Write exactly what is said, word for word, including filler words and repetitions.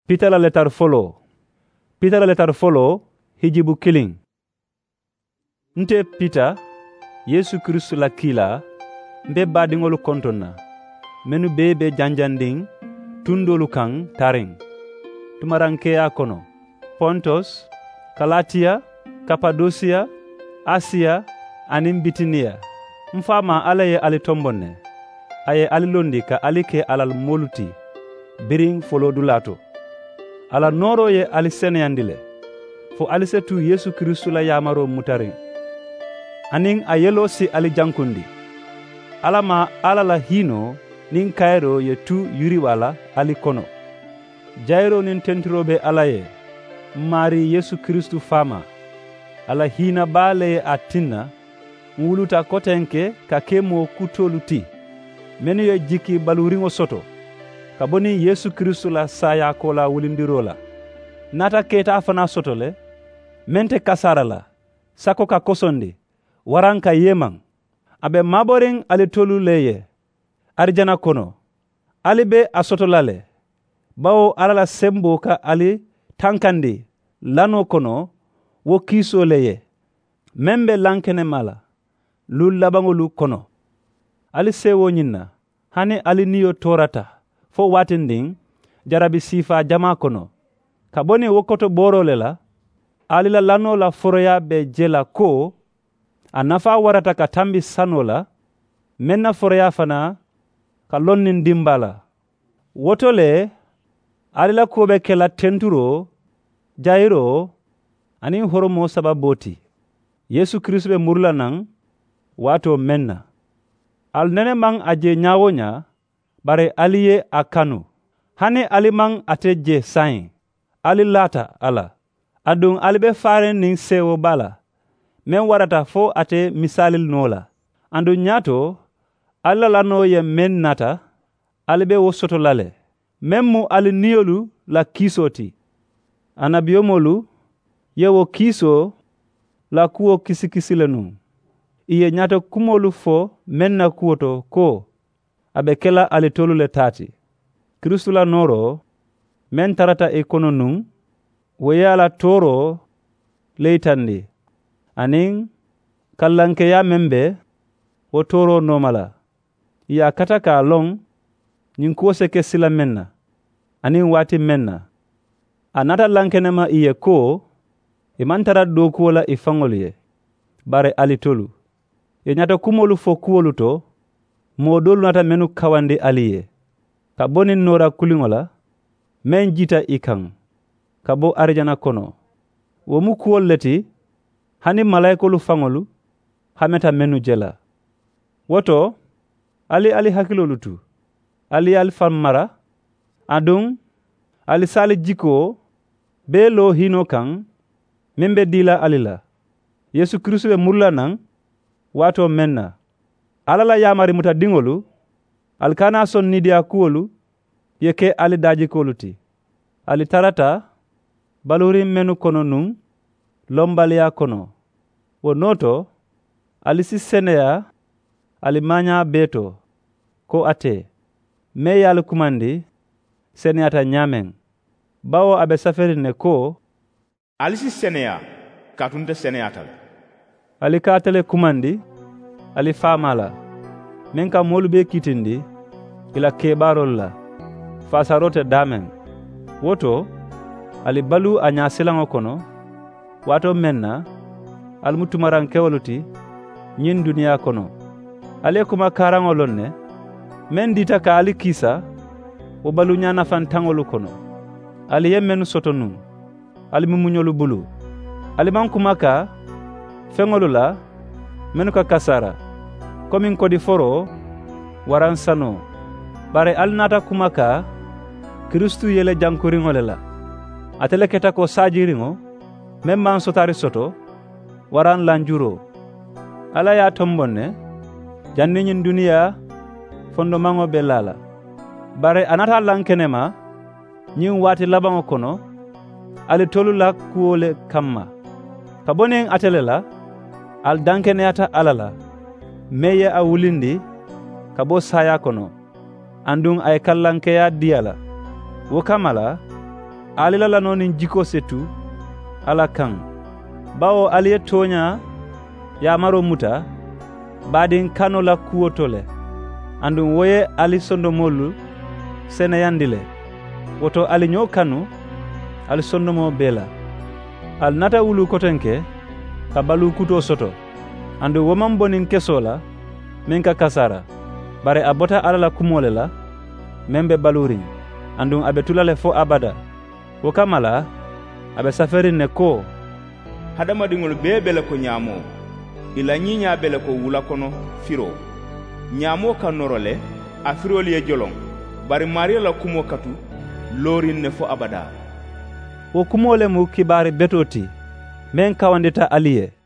Peter la letar folo. Peter la letar folo hijibu kiling. Nte Peter, Yesu Kristu la kila, mbe badingolu kontonna, menu bebe janjanding, tundolu kang taring. Tumarankeya kono, Pontos, Galatia, Cappadocia, Asia, anin Bitinia. Mfama alaye ali tombonne, aye ali londi ka alike alal moluti, biring folo dulato. Ala noro ye ali seneyandile, fo alisetu Yesu Kristu la yamaro mutaring. Aning ayelo si ali jankundi. Alama alala hino nin kairo ye tu yuriwala ali kono. Jairo nin tenturobe alaye, mari Yesu Kristu fama. Ala hina bale atina, mwuluta kotenke ka kemo kutoluti. Menu ye jiki baluringo soto. Kaboni Yesu Kristu la saya kola wulindirola. Nata keta afana sotole, mente kasarala, sako ka kosondi. Waranka yemang abe maboring ali tolu leye arjana kono ali be asotolale bawo alala sembo ka ali tankandi lano kono wo kiso leye membe lankene mala lu labangolu kono ali sewo nyinna hani ali niyo torata fo watinding jarabi sifa jama kono kaboni wokoto borole la ali la lano la foroya be jela ko anafa warata ka tambi sanola menna foroya fana ka lonnin dimbala wotole alila kobe kela tenturo jairo ani horomo sababoti Yesu Kristu be murla nang wato menna al nene mang aje nyawonya bare aliye akanu hane alimang ateje sain ali lata ala adung alibe faren ning sewo bala men warata fo ate misalil nola andu nyato alla lano ye men nata alibe wo soto lale memmu ali niyolu la kisoti anabiyomolu ye wo kiso la kuo kisikisilenu iye nyato kumolu fo men na kuoto ko abe kela ali tolu le tati Kristu la noro men tarata e kono nun woyala toro leitandi aning kallanke ya membe wo toro nomala ya kataka long nyin ko se kesila menna aning wati menna anata lankenema iye ko e mantara do ko la ifangoliye bare alitolu e nyata kumolu fo kuolu to modol nata menu kawande aliye ka bonin nora kulingola men jita ikang kabo arjana kono wo mu kuolleti hani malaikolu fangolu hameta menu jela woto ali ali hakilolu tu ali al famara adung ali sali jiko belo hino kan membe dila alila Yesu Kristu be murla nang wato menna alala yamari muta dingolu alkana son nidia kuolu yeke ali daji koluti ali tarata baluri menu kono nun lombalia kono wo noto alisi seneya alimanya beto ko ate me yal kumandi seneyata nyamen bawo abe saferi ne ko alisi seneya katunte seneyata ali katele kumandi ali famala menka molube kitindi ila kebarol la fasarote damen woto ali balu anya silango kono wato menna almutumaran kewoluti nyin duniya kono ale kuma karangolon ne men dita ka ali kisa o balu nyana fan tangolu kono ali yemenu sotonu ali mumunyolu bulu ali man kuma ka fengolu la menu ka kasara komin kodi foro waran sano bare alnata kuma ka Kristu yele jankuringole la atele keta ko sajiringo memman sotari soto waran lanjuro ala ya tombonne janninyin duniya fondo mango belala bare anata lankenema nyin wati labango kono ali tolula kuole kamma kabonen atelela al dankeneyata alala meye a wulindi kabo saya kono andung ay kallankeya diyala wo kamala ali la lanonin jiko setu ala kan bawo ali ye tonya ya maro muta badin kano la kuwotole andum woye ali sondomolu sene yandile woto ali nyo kanu ali sondomo bela al nata wulu kotenke ka balu kuto soto andu womam bonin kesola men ka kasara bare abota ala la kumole la membe balurin andum abe tulale fo abada wo kamala abe saferin ne ko hadamadiŋolu bee bele ko ñaamo ila ñiiñaa bele ko wula kono firo ñaamo ka noro le a firolu ye joloŋ bari mariya la kumo katu loorin ne fo abada wo kumo le mu kibaari beto ti meŋ kawandita ali ye